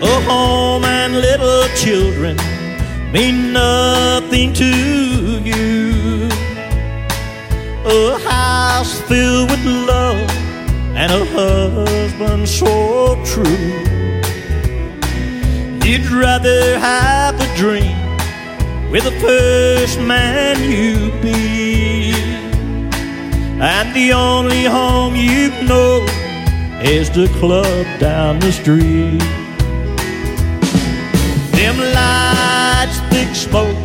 A home and little children mean nothing to you. A house filled with love and a husband so true. You'd rather have a dream with the first man you be, and the only home you know is the club down the street. Them lights, thick smoke,